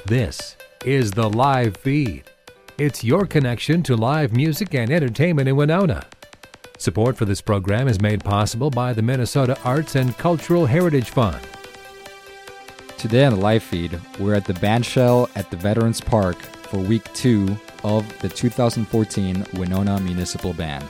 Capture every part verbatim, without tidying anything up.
This is the live feed. It's your connection to live music and entertainment in Winona. Support for this program is made possible by the Minnesota Arts and Cultural Heritage Fund. Today on the live feed, we're at the Bandshell at the Veterans Park for week two of the two thousand fourteen Winona Municipal Band.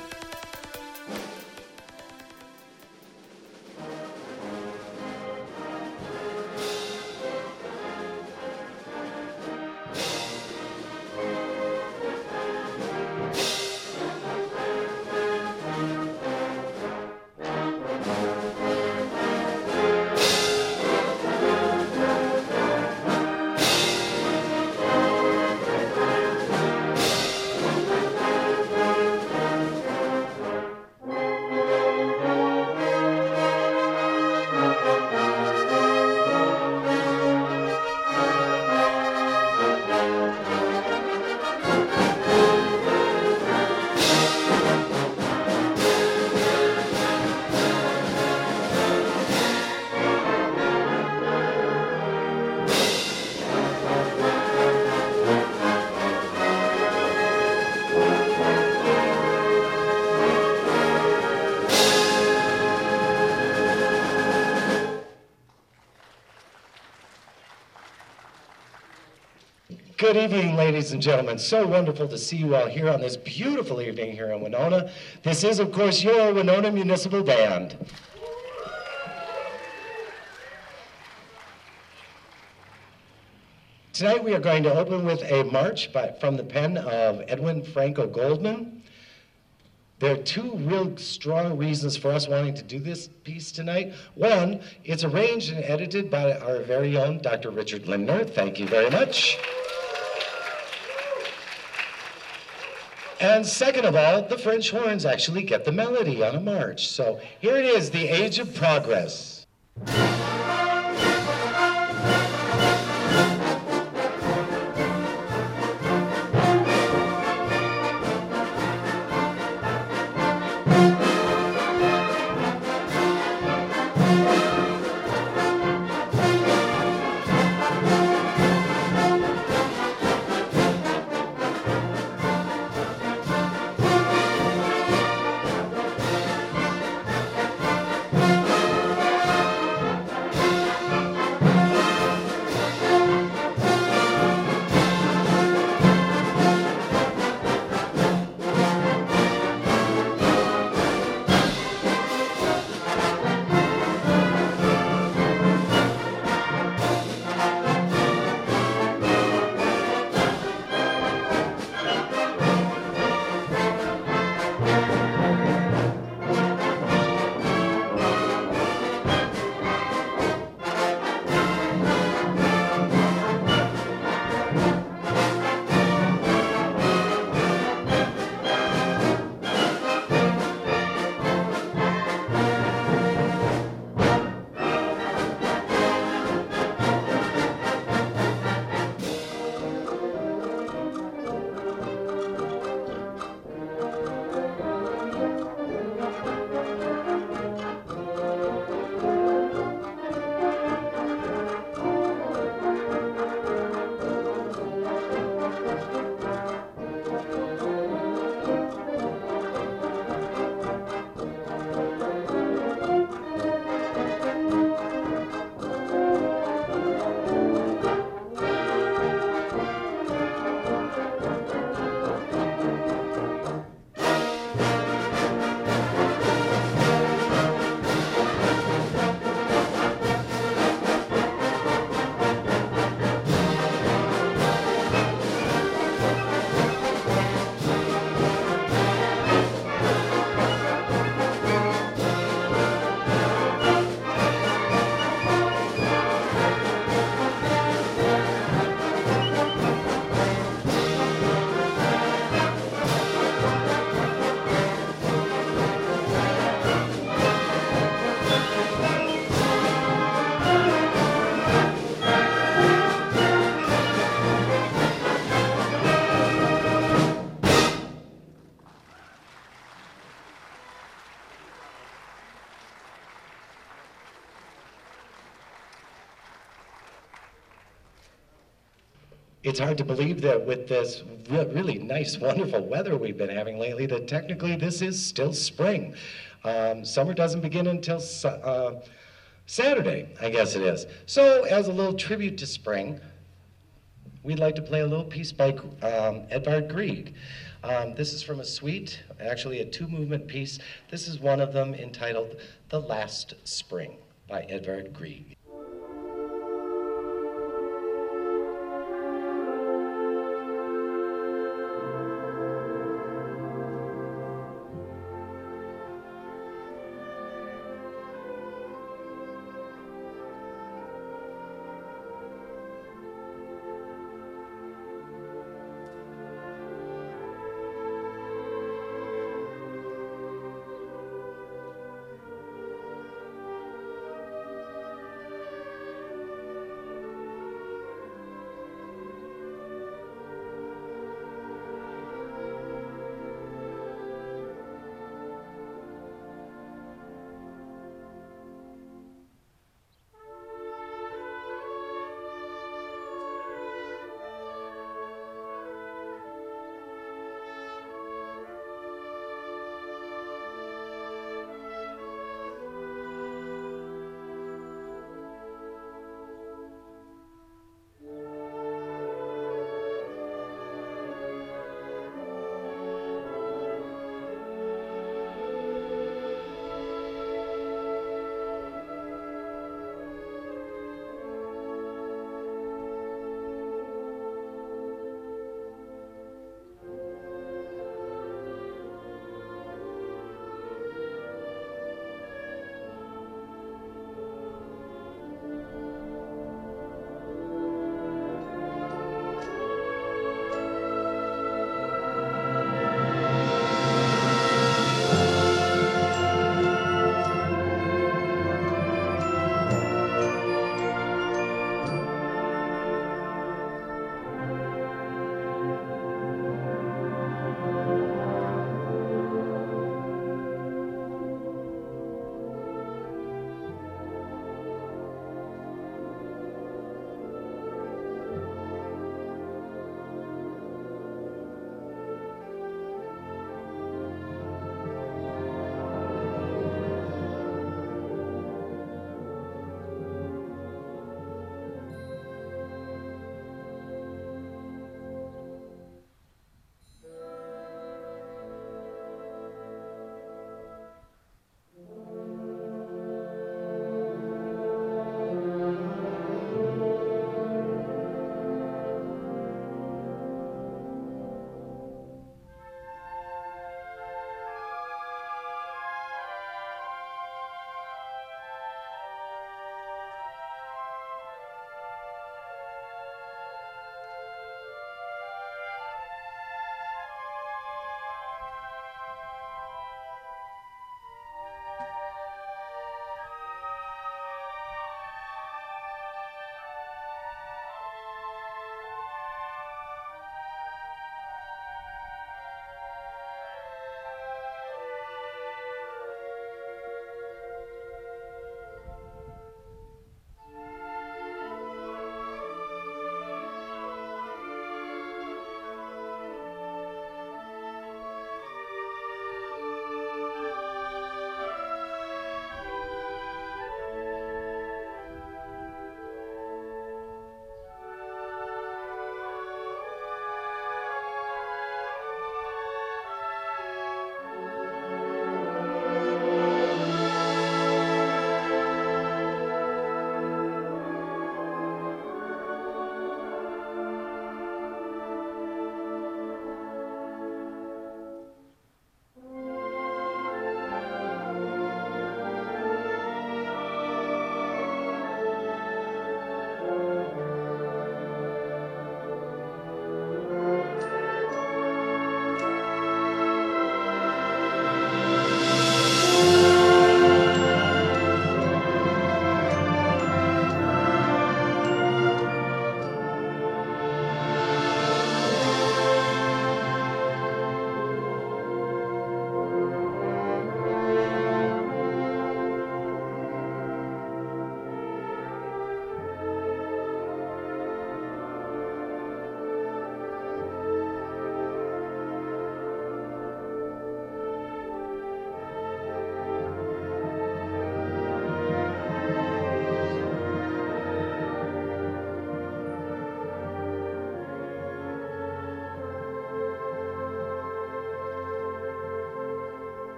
Good evening, ladies and gentlemen. So wonderful to see you all here on this beautiful evening here in Winona. This is, of course, your Winona Municipal Band. Tonight we are going to open with a march by, from the pen of Edwin Franco Goldman. There are two real strong reasons for us wanting to do this piece tonight. One, it's arranged and edited by our very own Doctor Richard Lindner. Thank you very much. And second of all, the French horns actually get the melody on a march. So here it is, The Age of Progress. it's hard to believe that with this re really nice, wonderful weather we've been having lately, that technically this is still spring. Um, summer doesn't begin until uh, Saturday, I guess it is. So as a little tribute to spring, we'd like to play a little piece by um, Edvard Grieg. Um, this is from a suite, actually a two-movement piece. This is one of them entitled The Last Spring by Edvard Grieg.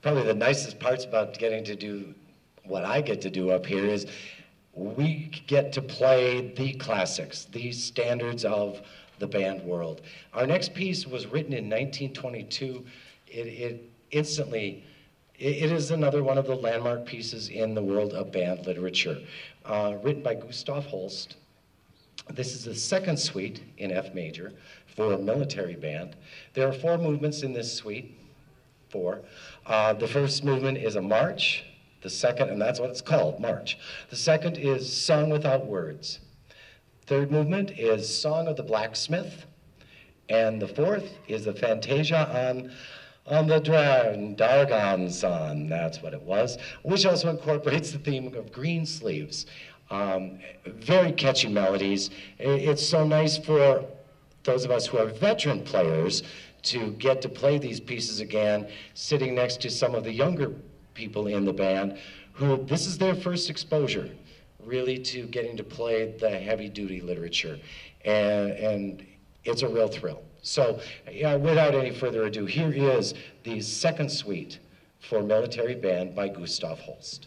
probably the nicest parts about getting to do what I get to do up here is we get to play the classics, the standards of the band world. Our next piece was written in nineteen twenty-two. It, it instantly, it, it is another one of the landmark pieces in the world of band literature. Uh, written by Gustav Holst. This is the second suite in F major for a military band. There are four movements in this suite, four. Uh, the first movement is a march. The second, and that's what it's called, march. The second is sung without words. Third movement is Song of the Blacksmith. And the fourth is the Fantasia on, on the Dra- Dargon Son, that's what it was, which also incorporates the theme of green sleeves. Um, very catchy melodies. It's so nice for those of us who are veteran players to get to play these pieces again, sitting next to some of the younger people in the band who this is their first exposure really to getting to play the heavy-duty literature, and, and it's a real thrill. So yeah, without any further ado, here is the second suite for military band by Gustav Holst.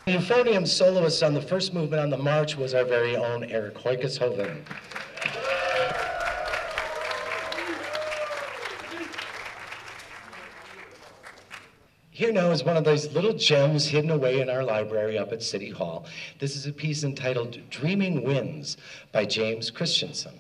Euphonium soloist on the first movement on the march was our very own Eric Hoykeshoven. Here now is one of those little gems hidden away in our library up at City Hall. This is a piece entitled Dreaming Winds by James Christensen.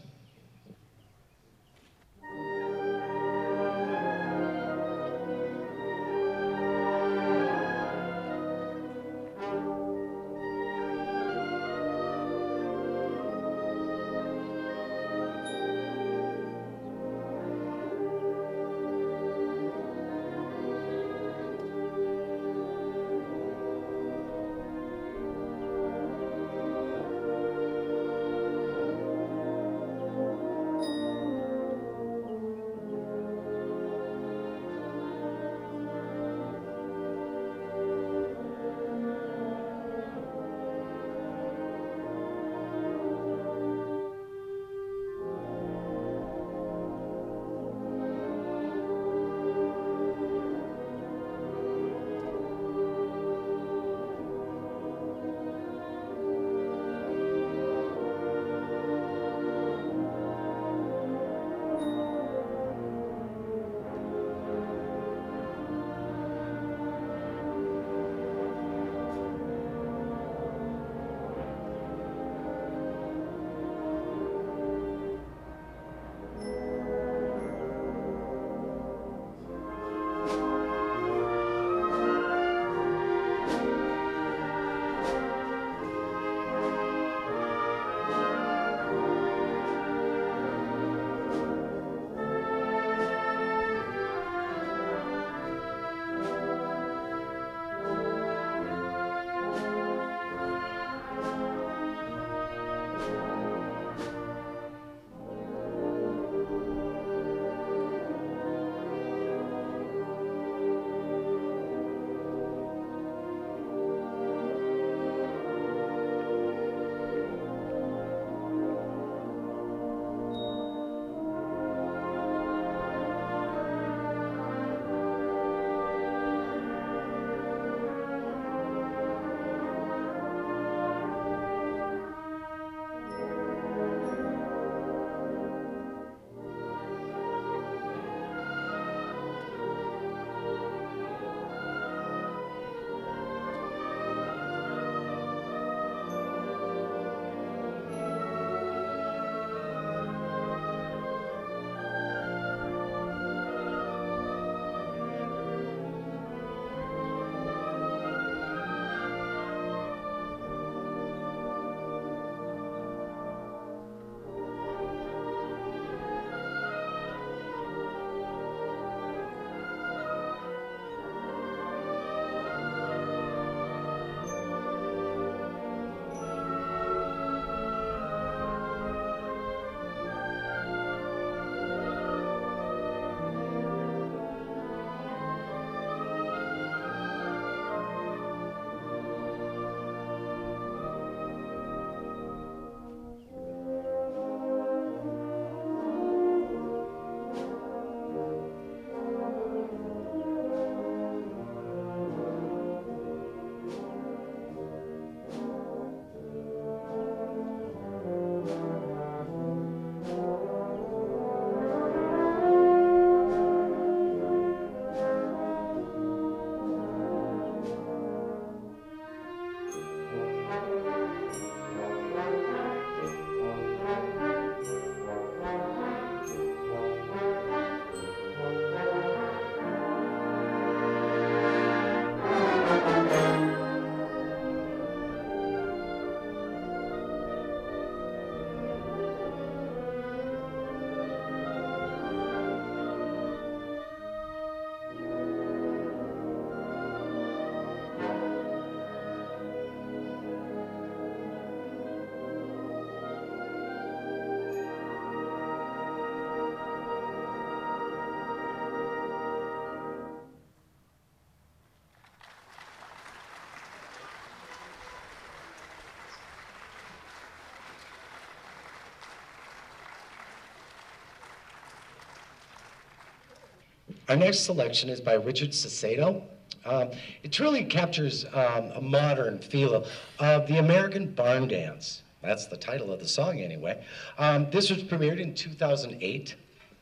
Our next selection is by Richard Sacedo. Um, it truly captures um, a modern feel of the American barn dance. That's the title of the song anyway. Um, this was premiered in two thousand eight.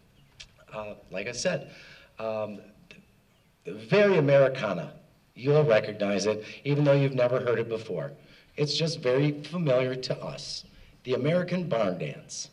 Uh, like I said, um, very Americana. You'll recognize it, even though you've never heard it before. It's just very familiar to us. The American barn dance.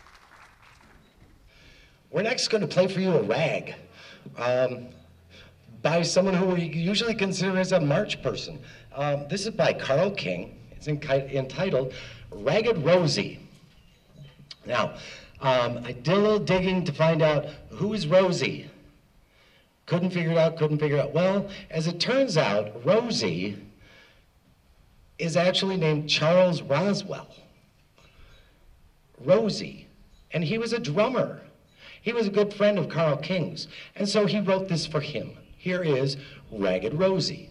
We're next going to play for you a rag. Um, by someone who we usually consider as a march person. Um, this is by Carl King. It's entitled Ragged Rosie. Now, um, I did a little digging to find out who is Rosie. Couldn't figure it out, couldn't figure it out. Well, as it turns out, Rosie is actually named Charles Roswell. Rosie. And he was a drummer. He was a good friend of Carl King's. And so he wrote this for him. Here is Ragged Rosie.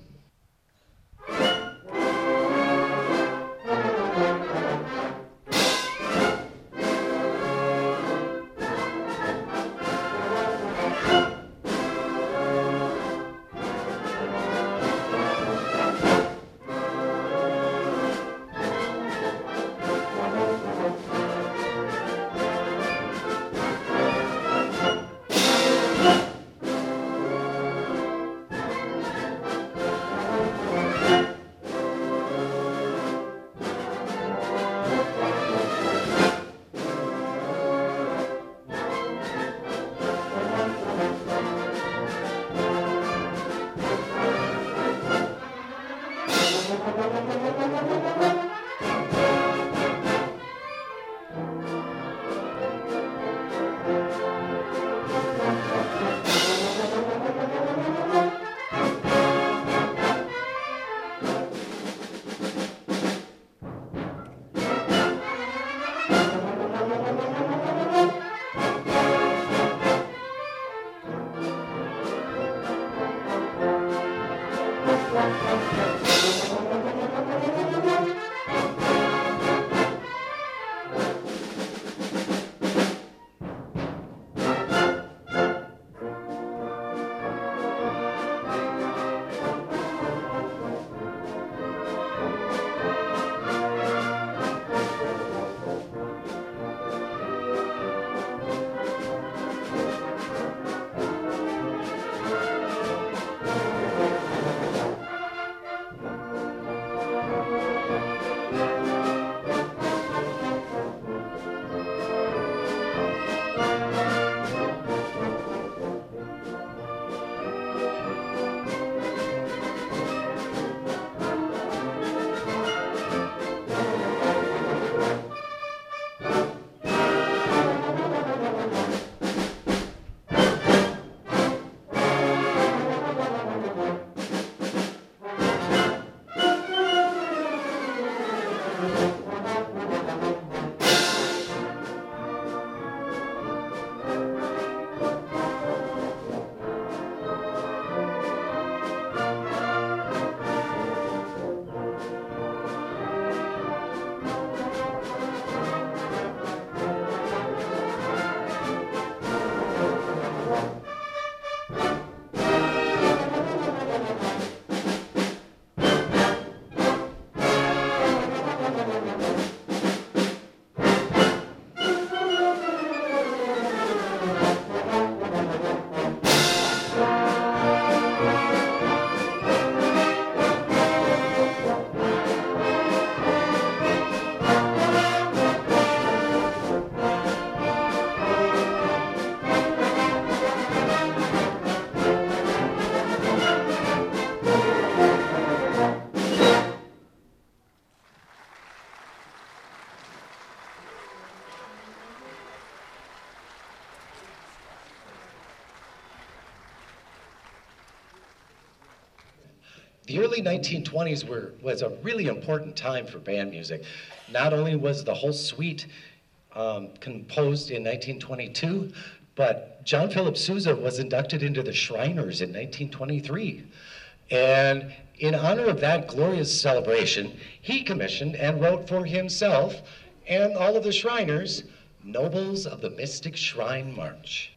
The early nineteen twenties were, was a really important time for band music. Not only was the whole suite um, composed in nineteen twenty-two, but John Philip Sousa was inducted into the Shriners in nineteen twenty-three. And in honor of that glorious celebration, he commissioned and wrote for himself and all of the Shriners, Nobles of the Mystic Shrine March.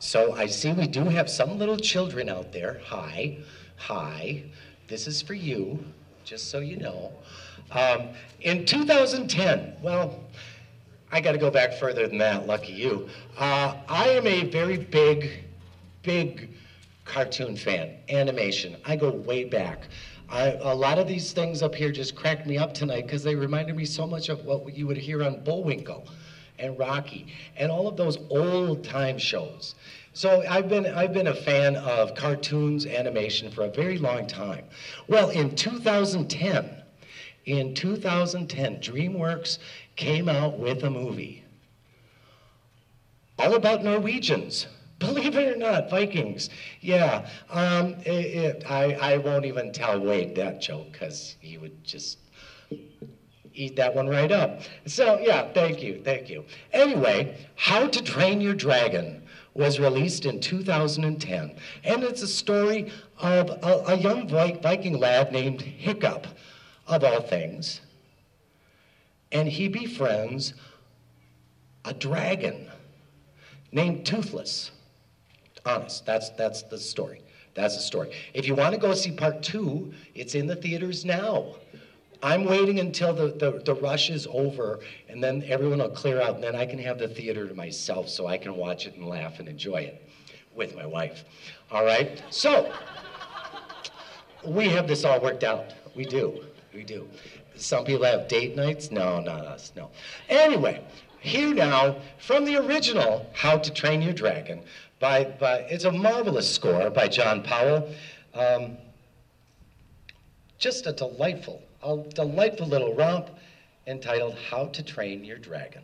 So I see we do have some little children out there. Hi, hi. This is for you, just so you know. Um, in two thousand ten, well, I got to go back further than that, lucky you. Uh, I am a very big, big cartoon fan, animation. I go way back. I, a lot of these things up here just cracked me up tonight because they reminded me so much of what you would hear on Bullwinkle and Rocky and all of those old time shows. So I've been, I've been a fan of cartoons, animation for a very long time. Well, in two thousand ten, in two thousand ten, DreamWorks came out with a movie all about Norwegians. Believe it or not, Vikings. Yeah, um, it, it, I, I won't even tell Wade that joke because he would just eat that one right up. So yeah, thank you, thank you. Anyway, How to Train Your Dragon was released in two thousand ten, and it's a story of a, a young Viking lad named Hiccup, of all things, and he befriends a dragon named Toothless. Honest, that's that's the story. That's the story. If you want to go see part two, it's in the theaters now. I'm waiting until the, the, the rush is over, and then everyone will clear out, and then I can have the theater to myself so I can watch it and laugh and enjoy it with my wife. All right? So, we have this all worked out. We do. We do. Some people have date nights. No, not us. No. Anyway, here now, from the original How to Train Your Dragon, by, by it's a marvelous score by John Powell. Um, just a delightful, a delightful little romp entitled How to Train Your Dragon.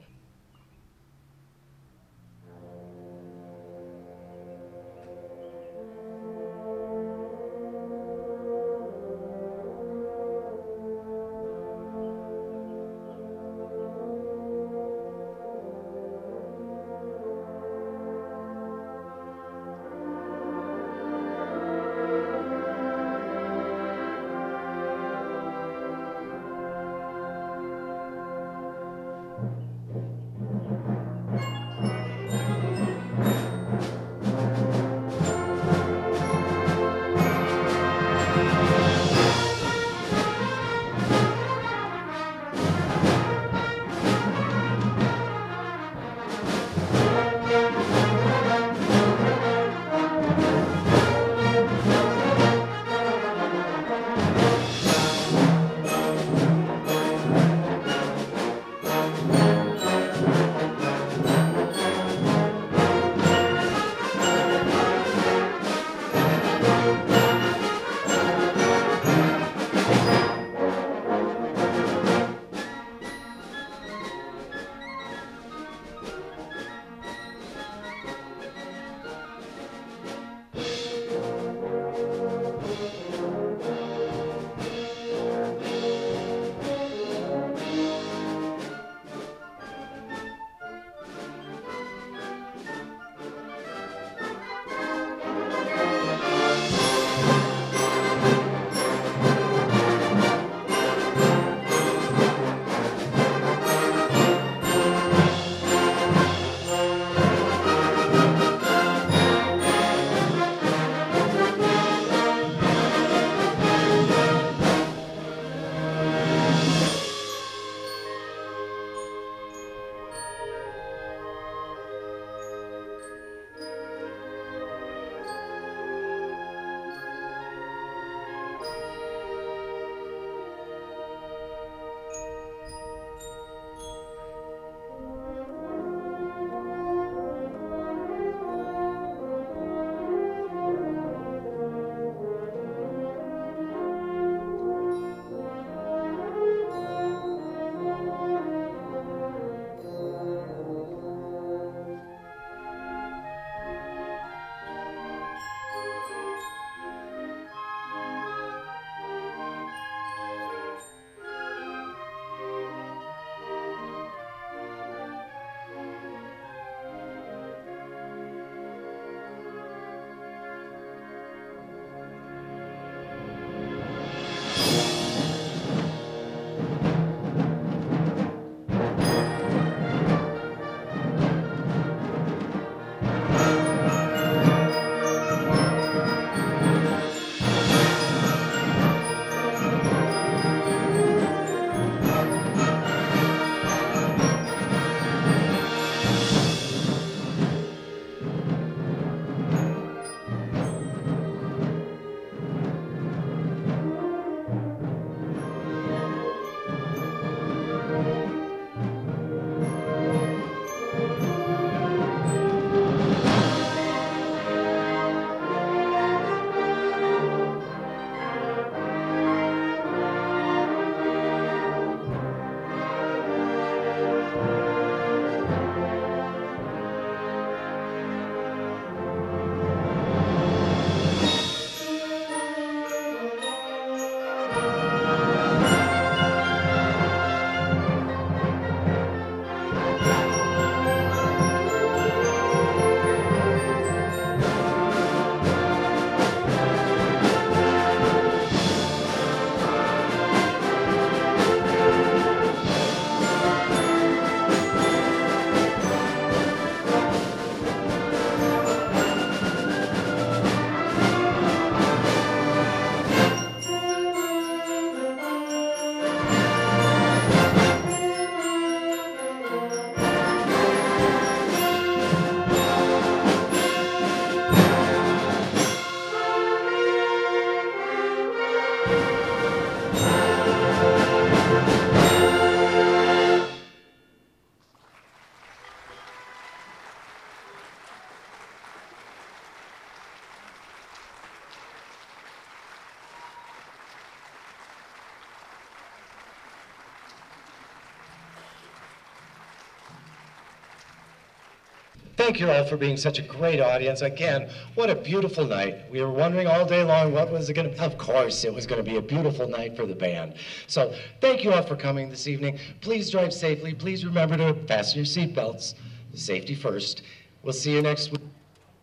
Thank you all for being such a great audience. Again, what a beautiful night. We were wondering all day long what was it going to be. Of course, it was going to be a beautiful night for the band. So thank you all for coming this evening. Please drive safely. Please remember to fasten your seatbelts. Safety first. We'll see you next week.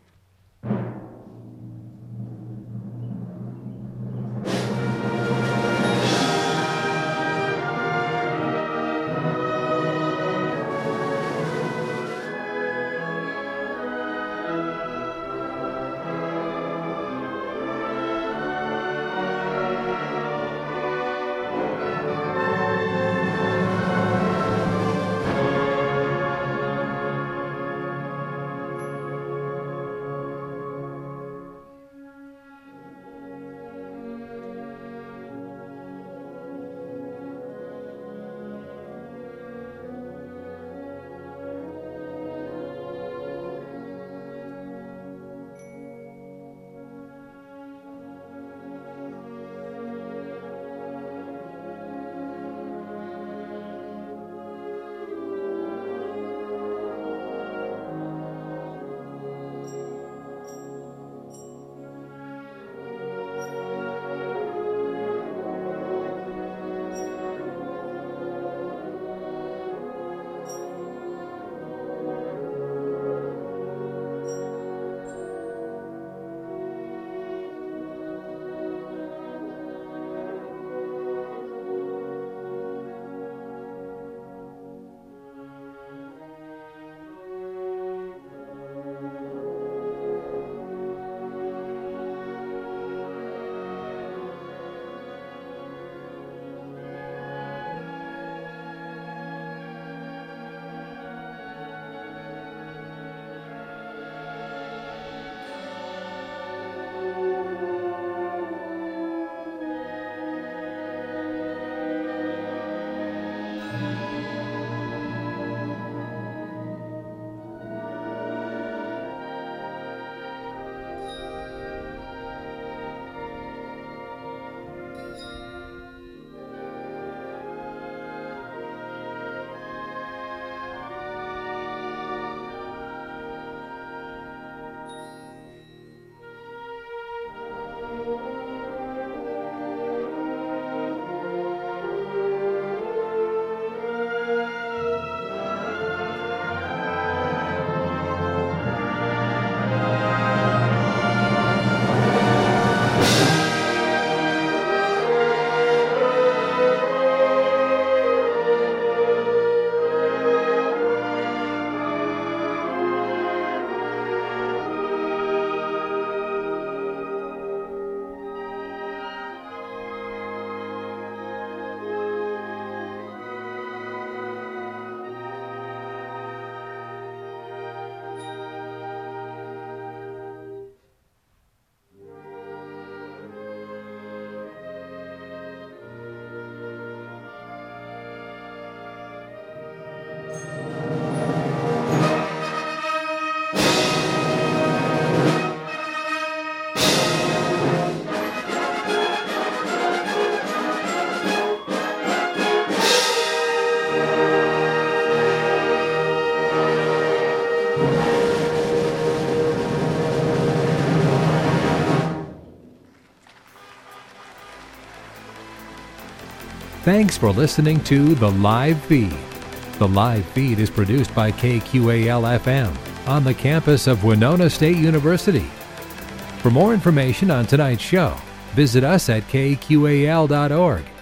Thanks for listening to The Live Feed. The Live Feed is produced by K Q A L F M on the campus of Winona State University. For more information on tonight's show, visit us at K Q A L dot org.